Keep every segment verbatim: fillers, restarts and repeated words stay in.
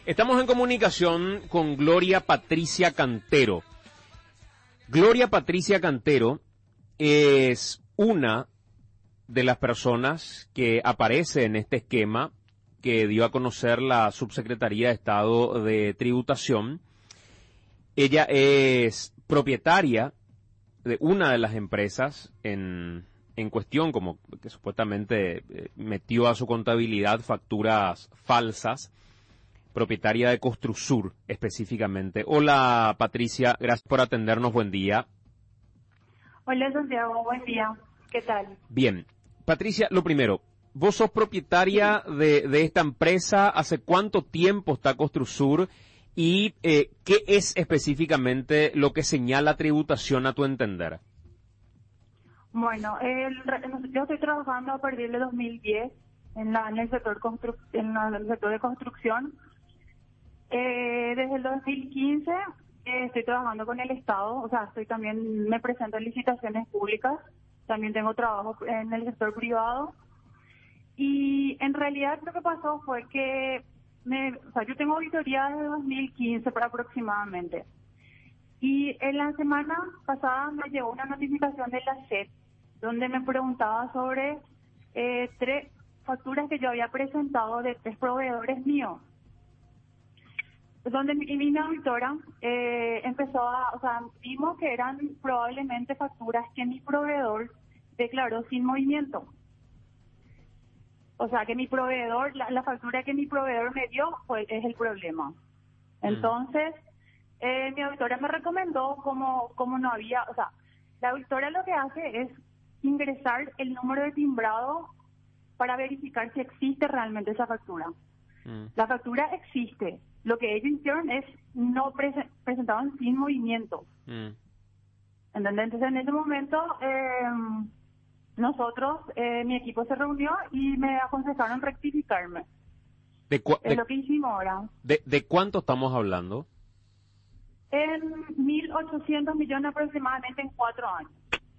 Estamos en comunicación con Gloria Patricia Cantero. Gloria Patricia Cantero es una de las personas que aparece en este esquema que dio a conocer la Subsecretaría de Estado de Tributación. Ella es propietaria de una de las empresas en, en cuestión, como que supuestamente eh, metió a su contabilidad facturas falsas, propietaria de Construsur específicamente. Hola Patricia, gracias por atendernos, buen día. Hola Santiago, buen día, ¿qué tal? Bien, Patricia, lo primero, vos sos propietaria de, de esta empresa, ¿hace cuánto tiempo está Construsur? Y eh, ¿qué es específicamente lo que señala tributación a tu entender? Bueno, el, yo estoy trabajando a partir de dos mil diez en, la, en, el, sector constru, en la, el sector de construcción. Eh, desde el dos mil quince eh, estoy trabajando con el Estado, o sea, estoy también me presento en licitaciones públicas, también tengo trabajo en el sector privado. Y en realidad lo que pasó fue que Me, o sea, yo tengo auditoría desde dos mil quince para aproximadamente. Y en la semana pasada me llegó una notificación de la S E P donde me preguntaba sobre eh, tres facturas que yo había presentado de tres proveedores míos. Donde mi, y mi auditora eh, empezó a, o sea, vimos que eran probablemente facturas que mi proveedor declaró sin movimiento. O sea, que mi proveedor, la, la factura que mi proveedor me dio, pues es el problema. Entonces, eh, mi auditora me recomendó como, como no había, o sea, la auditora lo que hace es ingresar el número de timbrado para verificar si existe realmente esa factura. Mm. La factura existe. Lo que ellos hicieron es no prese- presentaban sin movimiento. Mm. ¿Entendés? Entonces, en ese momento, eh, nosotros, eh, mi equipo se reunió y me aconsejaron rectificarme. ¿De cu- es de, lo que hicimos ahora. De, ¿De cuánto estamos hablando? En mil ochocientos millones aproximadamente en cuatro años.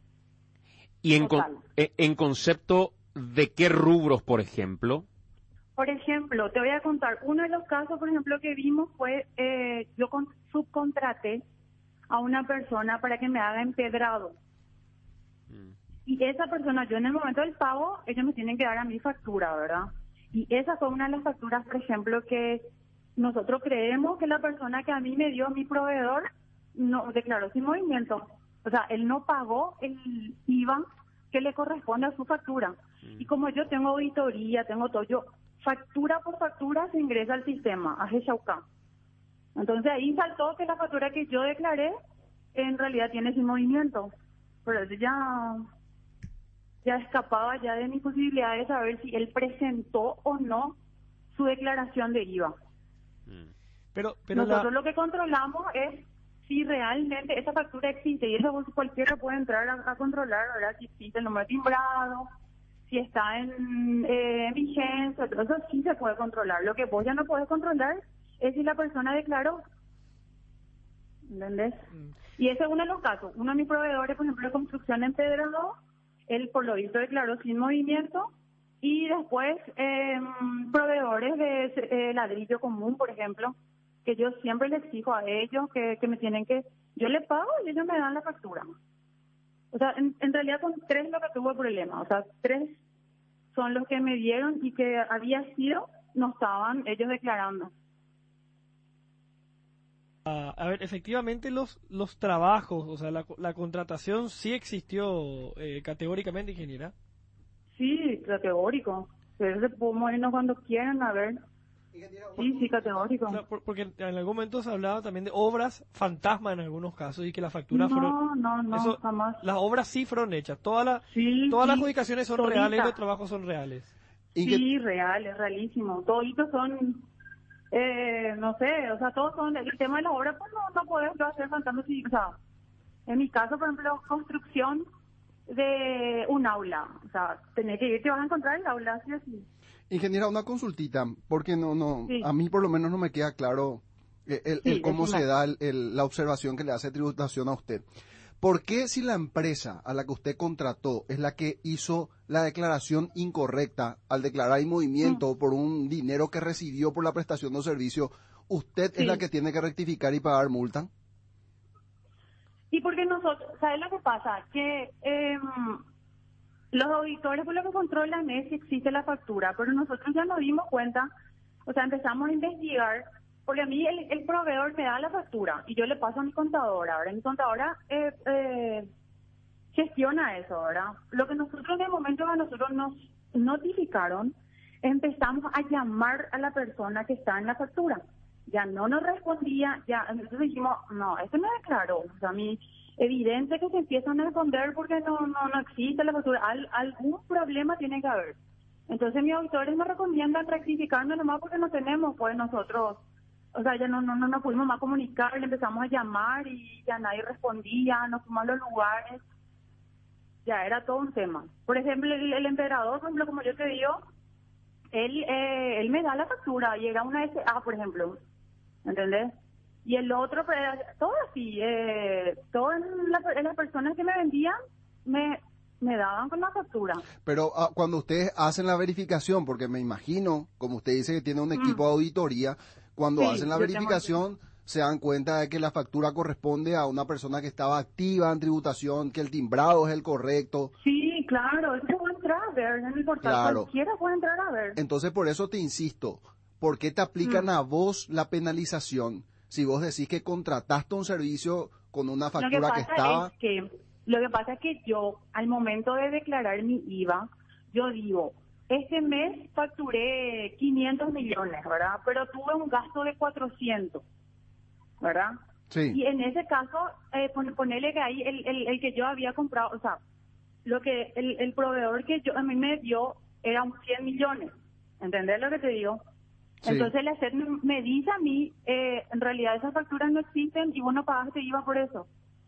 ¿Y en, con, en concepto de qué rubros, por ejemplo? Por ejemplo, te voy a contar, uno de los casos, por ejemplo, que vimos fue, eh, yo con, subcontraté a una persona para que me haga empedrado. Mm. Y esa persona, yo en el momento del pago, ellos me tienen que dar a mi factura, ¿verdad? Y esa fue una de las facturas, por ejemplo, que nosotros creemos que la persona que a mí me dio, mi proveedor, no declaró sin movimiento. O sea, él no pagó el I V A que le corresponde a su factura. Mm. Y como yo tengo auditoría, tengo todo, yo factura por factura se ingresa al sistema, a G-Shauca. Entonces ahí saltó que la factura que yo declaré en realidad tiene sin movimiento. Pero eso ya... ya escapaba ya de mi posibilidad de saber si él presentó o no su declaración de I V A. Mm. Pero, pero Nosotros la... lo que controlamos es si realmente esa factura existe, y eso cualquiera puede entrar a, a controlar, ¿verdad? Si existe el número de timbrado, si está en eh, vigencia, todo eso sí se puede controlar. Lo que vos ya no podés controlar es si la persona declaró. ¿Entendés? Mm. Y ese es uno de los casos. Uno de mis proveedores, por ejemplo, de construcción en Pedrado, él por lo visto declaró sin movimiento, y después eh, proveedores de eh, ladrillo común, por ejemplo, que yo siempre les exijo a ellos que, que me tienen que, yo les pago y ellos me dan la factura. O sea, en, en realidad son tres los que tuvo el problema, o sea, tres son los que me dieron y que había sido, no estaban ellos declarando. Uh, a ver, efectivamente los los trabajos, o sea, la, la contratación sí existió eh, categóricamente, ingeniera. Sí, categórico. Pero se puede movernos cuando quieran, a ver. Sí, sí, categórico. O sea, por, porque en algún momento se hablaba también de obras fantasma en algunos casos y que las facturas no, fueron... No, no, eso, jamás. Las obras sí fueron hechas, todas la, sí, todas sí, las adjudicaciones son todita. reales y los trabajos son reales. Sí, que... reales, realísimo. Toditos son... Eh, no sé, o sea, todos son, el tema de la obra, pues no, no puedes yo hacer fantasmas, o sea, en mi caso, por ejemplo, construcción de un aula, o sea, tenés que ir, te vas a encontrar el aula, así así. Ingeniera, una consultita, porque no, no, sí. a mí por lo menos no me queda claro el, el, sí, el cómo decime. se da el, el, la observación que le hace tributación a usted. ¿Por qué si la empresa a la que usted contrató es la que hizo la declaración incorrecta al declarar inmovimiento Mm. por un dinero que recibió por la prestación de un servicio, usted Sí. es la que tiene que rectificar y pagar multa? Y porque nosotros, ¿sabes lo que pasa? Que eh, los auditores por lo que controlan es si existe la factura, pero nosotros ya nos dimos cuenta, o sea, empezamos a investigar, porque a mí el, el proveedor me da la factura y yo le paso a mi contadora. Ahora mi contadora eh, eh, gestiona eso, ¿verdad? Lo que nosotros en el momento que a nosotros nos notificaron, empezamos a llamar a la persona que está en la factura. Ya no nos respondía, ya entonces dijimos, no, esto no declaró. O sea, a mí, evidente que se empiezan a esconder porque no no no existe la factura. Al, algún problema tiene que haber. Entonces mis auditores nos recomiendan rectificarnos nomás porque no tenemos, pues nosotros, o sea, ya no no no nos pudimos más comunicar, le empezamos a llamar y ya nadie respondía, nos fuimos a los lugares, ya era todo un tema. Por ejemplo, el, el emperador, por ejemplo, como yo te digo, él eh, él me da la factura y era una S A, por ejemplo, ¿entendés? Y el otro, pues, todo así, eh, todas las las personas que me vendían me me daban con la factura. Pero ah, cuando ustedes hacen la verificación, porque me imagino, como usted dice que tiene un equipo de auditoría, cuando Sí, hacen la yo tengo verificación se dan cuenta de que la factura corresponde a una persona que estaba activa en tributación, que el timbrado es el correcto. Sí, claro, eso puede entrar a ver en el portal, Claro. cualquiera puede entrar a ver. Entonces, por eso te insisto, ¿por qué te aplican Mm. a vos la penalización si vos decís que contrataste un servicio con una Lo que factura pasa que estaba? es que, lo que pasa es que yo, al momento de declarar mi I V A, yo digo, este mes facturé quinientos millones, ¿verdad? Pero tuve un gasto de cuatrocientos, ¿verdad? Sí. Y en ese caso, eh, pon- ponele que ahí el, el, el que yo había comprado, o sea, lo que el, el proveedor que yo a mí me dio era un cien millones, ¿entendés lo que te digo? Sí. Entonces la S E D me, me dice a mí, eh, en realidad esas facturas no existen y vos no pagaste I V A por eso.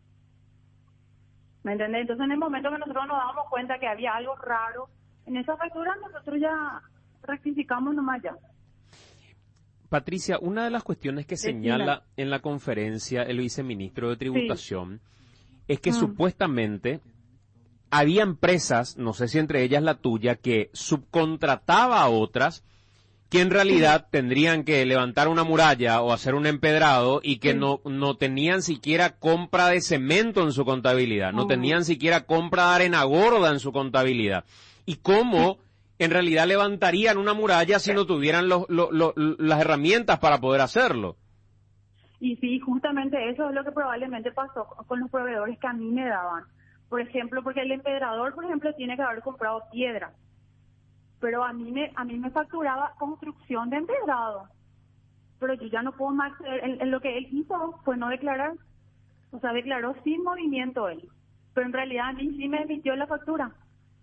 ¿Me entendés? Entonces en el momento que nosotros nos damos cuenta que había algo raro en esa factura, nosotros ya rectificamos nomás ya. Patricia, una de las cuestiones que Decime. señala en la conferencia el viceministro de Tributación es que Mm. supuestamente había empresas, no sé si entre ellas la tuya, que subcontrataba a otras que en realidad tendrían que levantar una muralla o hacer un empedrado y que Sí. no, no tenían siquiera compra de cemento en su contabilidad, no Mm. tenían siquiera compra de arena gorda en su contabilidad. ¿Y cómo en realidad levantarían una muralla si no tuvieran los, lo- lo- las herramientas para poder hacerlo? Y sí, justamente eso es lo que probablemente pasó con los proveedores que a mí me daban. Por ejemplo, porque el empedrador, por ejemplo, tiene que haber comprado piedra. Pero a mí me a mí me facturaba construcción de empedrado. Pero yo ya no puedo más, en, en lo que él hizo fue no declarar. O sea, declaró sin movimiento él. Pero en realidad a mí sí me emitió la factura.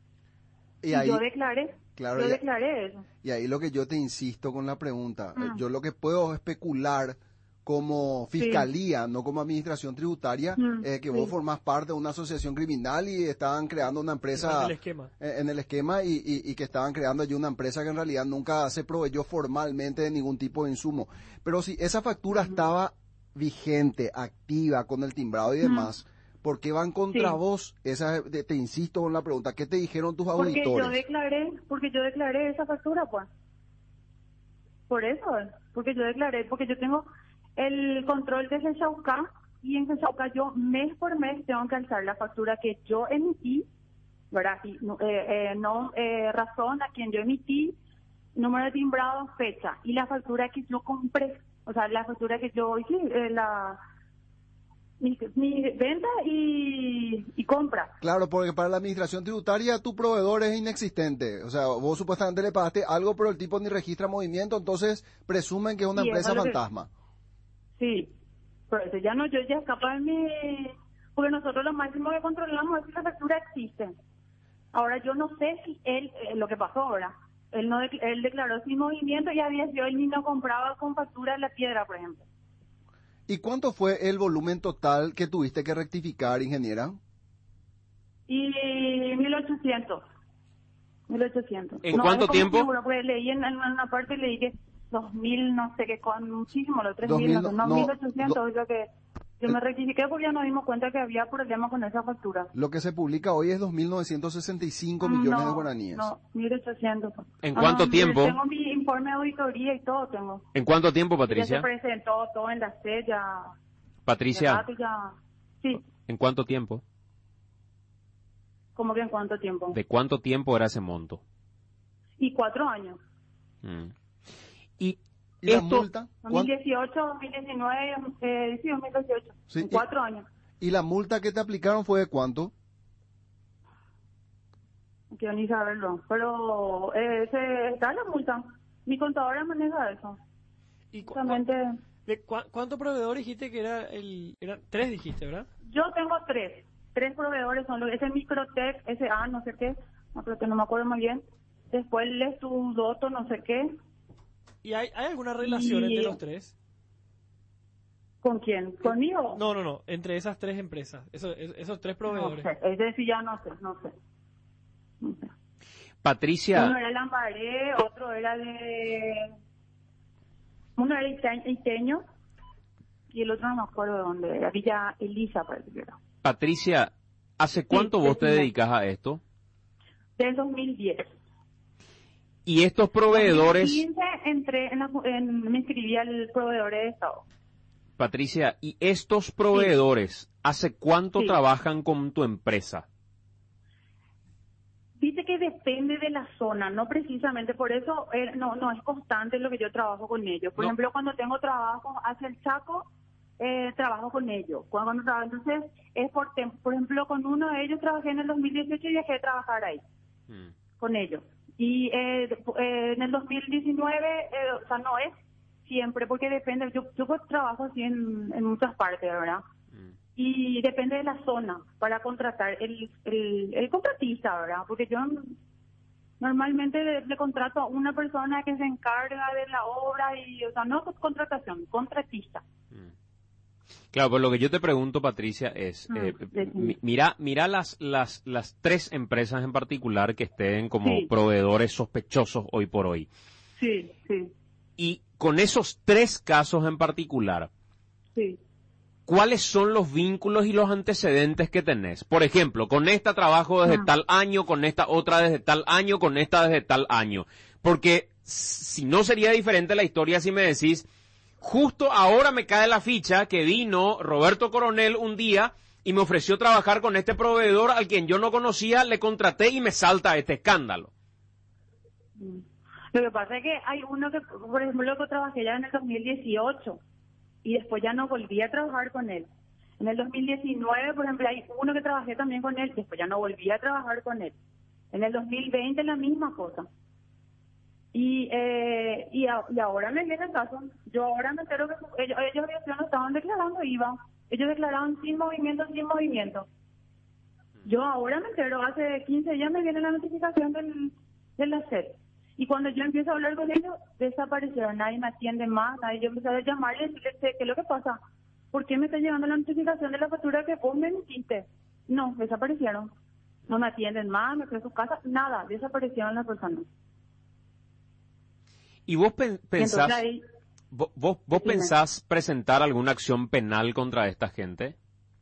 Y Y, ahí, yo declaré. claro, yo y- declaré eso. y ahí lo que yo te insisto con la pregunta, eh, Mm. yo lo que puedo especular como Sí. fiscalía, no como administración tributaria, Mm, es que sí. vos formás parte de una asociación criminal y estaban creando una empresa el esquema. eh, en el esquema y, y- y que estaban creando allí una empresa que en realidad nunca se proveyó formalmente de ningún tipo de insumo. Pero si esa factura estaba vigente, activa, con el timbrado y demás, ¿por qué van contra Sí. vos? Esa, te, te insisto con la pregunta, ¿qué te dijeron tus Porque auditores? yo declaré, porque yo declaré esa factura, pues. Por eso, es, porque yo declaré, porque yo tengo el control de Sechauca y en Sechauca yo mes por mes tengo que alzar la factura que yo emití, ¿verdad? Y, no, eh, eh, no eh, razón a quien yo emití, número de timbrado, fecha y la factura que yo compré, o sea, la factura que yo hice, eh, la mi, mi venta y, y compra. Claro, porque para la administración tributaria tu proveedor es inexistente. O sea, vos supuestamente le pagaste algo, pero el tipo ni registra movimiento, entonces presumen que es una Sí, eso empresa es lo que- fantasma. Sí, por eso ya no, yo ya escapa de mi... Porque nosotros lo máximo que controlamos es si la factura existe. Ahora yo no sé si él, eh, lo que pasó ahora, él no dec- él declaró sin movimiento y había sido él ni no compraba con factura la piedra, por ejemplo. ¿Y cuánto fue el volumen total que tuviste que rectificar, ingeniera? Y mil ochocientos. mil ochocientos. ¿En No, cuánto es como tiempo? seguro, porque leí en, en una parte leí que dos mil, no sé qué, con muchísimo, los tres Dos mil, mil, no, sé, no, no, mil ochocientos, do- es lo que... Yo me rectifiqué porque ya nos dimos cuenta que había problemas con esa factura. Lo que se publica hoy es dos mil novecientos sesenta y cinco millones no, de guaraníes. No, mil ochocientos. ¿En cuánto Ah, tiempo? Tengo mi informe de auditoría y todo tengo. ¿En cuánto tiempo, Ya Patricia? se presentó todo en la sede, ya... Patricia, ya, ya- Sí, ¿en cuánto tiempo? ¿cómo que en cuánto tiempo? ¿De cuánto tiempo era ese monto? Y cuatro años. Mm. Y ¿Y la esto, multa? dos mil ¿Cuán- dieciocho, dos mil diecinueve, eh, sí, dos mil dieciocho. Sí, en y- cuatro años. ¿Y la multa que te aplicaron fue de cuánto? No quiero ni saberlo. Pero eh, se, está la multa. Mi contadora maneja eso. ¿Y cu- Justamente, ¿De cua- cuántos proveedores dijiste que era el... Eran tres dijiste, ¿verdad? yo tengo tres. Tres proveedores son los, ese Microtech, ese A, no sé qué, no, creo que no me acuerdo muy bien. Después el Estudoto, no sé qué. ¿Y hay, hay alguna relación Y- entre los tres? ¿Con quién? ¿Conmigo? No, no, no, entre esas tres empresas, esos, es- esos tres No proveedores. sé, ese sí ya no sé, no sé. No sé. Uno Patricia, era Lambaré, otro era de... Uno era ite- iteño y el otro no me acuerdo de dónde era. Villa Elisa, parece que era. Patricia, ¿hace cuánto Sí, vos te decime. dedicas a esto? Del dos mil diez. Y estos proveedores, dos mil quince entré en, la, en me inscribí al proveedor de Estado. Patricia, ¿y estos proveedores hace cuánto Sí. trabajan con tu empresa? Dice que depende de la zona, no precisamente, por eso eh, no no es constante lo que yo trabajo con ellos. Por No. ejemplo, cuando tengo trabajo hacia el Chaco, eh, trabajo con ellos. Cuando, cuando trabajo, entonces, es por tem- por ejemplo, con uno de ellos trabajé en el dos mil dieciocho y dejé de trabajar ahí, Mm. con ellos. Y eh, eh, en el dos mil diecinueve, eh, o sea, no es siempre, porque depende, yo, yo pues trabajo así en, en muchas partes, ¿verdad? Mm. Y depende de la zona para contratar el, el, el contratista, ¿verdad? Porque yo normalmente le, le contrato a una persona que se encarga de la obra y, o sea, no contratación, contratista. Claro, pues lo que yo te pregunto, Patricia, es, Mm, eh, decime. mi- mira, mira las, las, las tres empresas en particular que estén como Sí. proveedores sospechosos hoy por hoy. Sí, sí, Y con esos tres casos en particular, sí. ¿cuáles son los vínculos y los antecedentes que tenés? Por ejemplo, con esta trabajo desde Ah. tal año, con esta otra desde tal año, con esta desde tal año. Porque si no sería diferente la historia si me decís, justo ahora me cae la ficha que vino Roberto Coronel un día y me ofreció trabajar con este proveedor al quien yo no conocía, le contraté y me salta este escándalo. Lo que pasa es que hay uno que, por ejemplo, que trabajé ya en el dos mil dieciocho y después ya no volví a trabajar con él. En el dos mil diecinueve, por ejemplo, hay uno que trabajé también con él, después ya no volví a trabajar con él. En el dos mil veinte la misma cosa. Y eh, y, a- y ahora me viene el caso. Yo ahora me entero que ellos, ellos ellos no estaban declarando I V A. Ellos declaraban sin movimiento, sin movimiento. Yo ahora me entero, hace quince días me viene la notificación del, del A C E T. Y cuando yo empiezo a hablar con ellos, desaparecieron. Nadie me atiende más, nadie. Yo empecé a llamarle y decirle, "Che, ¿qué es lo que pasa? ¿Por qué me está llegando la notificación de la factura que vos me emitiste?" No, desaparecieron. No me atienden más, me fui a su casa, nada, desaparecieron las personas. ¿Y vos pen- Y pensás, entonces ahí, vos, vos, vos Dime. pensás presentar alguna acción penal contra esta gente?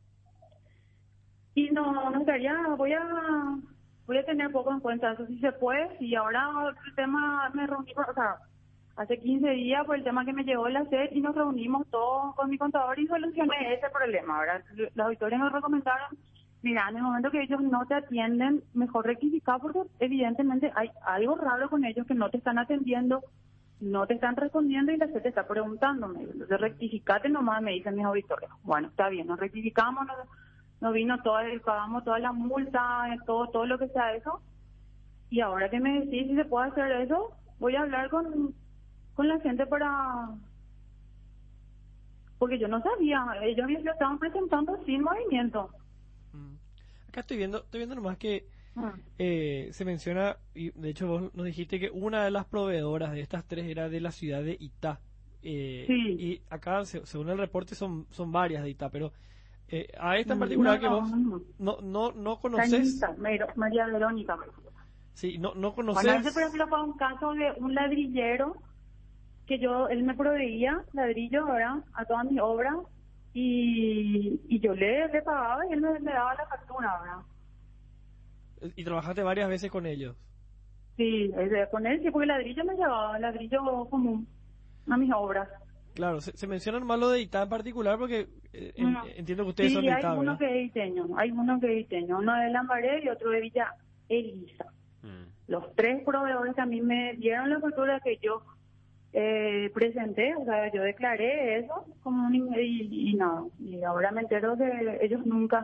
y no, no estaría, voy a, voy a tener poco en cuenta eso si se puede. Y ahora el tema, me reuní, con- o sea, hace quince días por el tema que me llegó el A C E T y nos reunimos todos con mi contador y solucioné ese problema. Ahora los auditores nos recomendaron, mira, en el momento que ellos no te atienden, mejor rectificar porque evidentemente hay algo raro con ellos que no te están atendiendo, no te están respondiendo y la C E T te está preguntándome. Entonces rectificate nomás, me dicen mis auditores. Bueno, está bien, nos rectificamos, nos, nos vino todo, el- pagamos toda la multa, todo, todo lo que sea eso. Y ahora que me decís si se puede hacer eso, voy a hablar con, con la gente para... Porque yo no sabía, ellos lo estaban presentando sin movimiento. Mm. Acá estoy viendo, estoy viendo nomás que Ah. eh, se menciona, y de hecho vos nos dijiste que una de las proveedoras de estas tres era de la ciudad de Itá. Eh, Sí. Y acá, se- según el reporte, son, son varias de Itá, pero eh, a esta en No, particular que no, vos no. no, no, no conoces, Cañita, Mero- María Verónica. sí, no, no Bueno, conoces, ese por ejemplo fue un caso de un ladrillero que yo, él me proveía ladrillo, ¿verdad? A todas mis obras y, y yo le, le pagaba y él me, me daba la factura, ¿verdad? ¿Y trabajaste varias veces con ellos? Sí, ese, con él sí, porque ladrillo me llevaba, ladrillo común a mis obras. Claro, se, se menciona nomás lo de I T A en particular porque eh, en- No. entiendo que ustedes Sí, son de I hay T A, uno ¿verdad? que es iteño, hay uno que es iteño, uno de Lambaré y otro de Villa Elisa. Mm. Los tres proveedores que a mí me dieron la factura que yo eh, presenté, o sea, yo declaré eso como un, in- y, y nada, y ahora me entero que ellos nunca,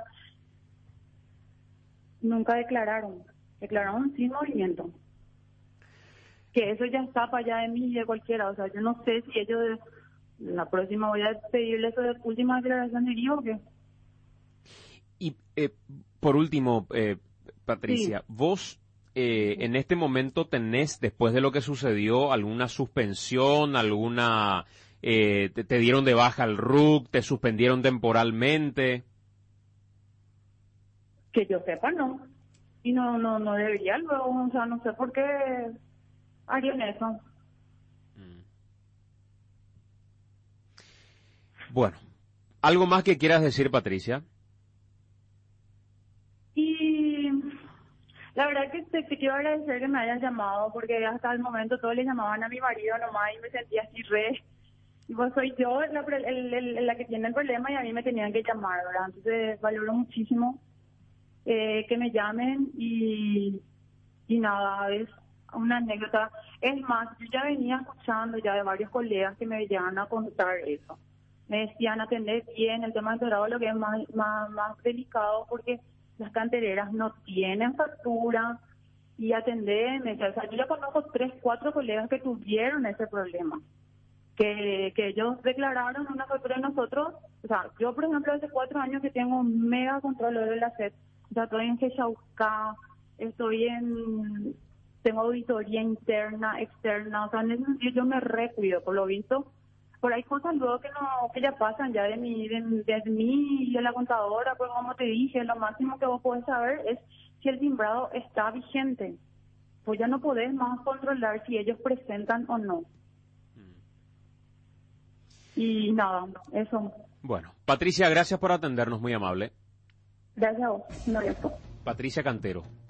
nunca declararon, declararon sin movimiento. Que eso ya está para allá de mí y de cualquiera, o sea, yo no sé si ellos, la próxima voy a pedirle eso de última declaración de I V A o qué. Y eh, por último, eh, Patricia, Sí. vos eh, en este momento tenés, después de lo que sucedió, alguna suspensión, alguna, eh, te, te dieron de baja el R U C, te suspendieron temporalmente. Que yo sepa, no. Y no, no, no debería luego, o sea, no sé por qué harían eso. Bueno, ¿algo más que quieras decir, Patricia? Y la verdad que te, te quiero agradecer que me hayas llamado, porque hasta el momento todos le llamaban a mi marido nomás y me sentía así re. Y pues soy yo la, el- el- el- la que tiene el problema y a mí me tenían que llamar, ¿verdad? Entonces valoro muchísimo eh, que me llamen y, y nada, es una anécdota. Es más, yo ya venía escuchando ya de varios colegas que me llegan a contar eso. Me decían atender bien el tema del dorado, lo que es más, más, más delicado porque las cantereras no tienen factura y atender, me decía, o sea, yo ya conozco tres, cuatro colegas que tuvieron ese problema. Que, que ellos declararon una factura de nosotros, o sea, yo por ejemplo hace cuatro años que tengo un mega control de la S E D, o sea, estoy en Geshauca, estoy en, tengo auditoría interna, externa, o sea, en ese sentido yo me recuido, por lo visto, por ahí cosas luego que no, que ya pasan ya de mí, de, de mí y de la contadora, pues como te dije, lo máximo que vos podés saber es si el timbrado está vigente, pues ya no podés más controlar si ellos presentan o no. Y nada, eso. Bueno, Patricia, gracias por atendernos, muy amable. Gracias a vos. No, eso. Patricia Cantero.